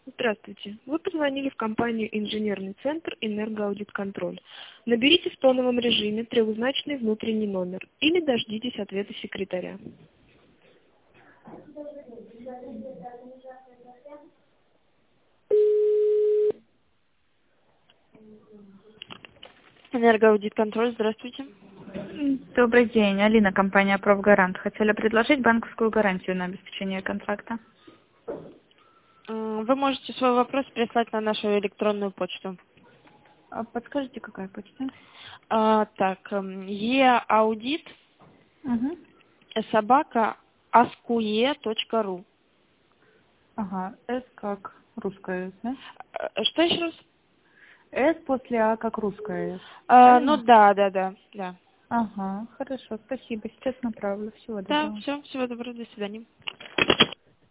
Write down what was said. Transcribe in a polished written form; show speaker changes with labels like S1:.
S1: Здравствуйте. Вы позвонили в компанию «Инженерный центр Энергоаудитконтроль». Наберите в тоновом режиме трехзначный внутренний номер или дождитесь ответа секретаря. Энергоаудитконтроль, здравствуйте.
S2: Добрый день, Алина, компания «Профгарант». Хотели предложить банковскую гарантию на обеспечение контракта.
S1: Вы можете свой вопрос прислать на нашу электронную почту.
S2: Подскажите, какая почта?
S1: Еаудит
S2: Угу.
S1: @asque.ru.
S2: Ага, С как русская С, да?
S1: Что еще раз?
S2: С после А как русская С.
S1: Ну
S2: Правильно?
S1: да.
S2: Ага, хорошо, спасибо. Сейчас направлю. Всего
S1: Да,
S2: доброго.
S1: все, всего доброго, до свидания.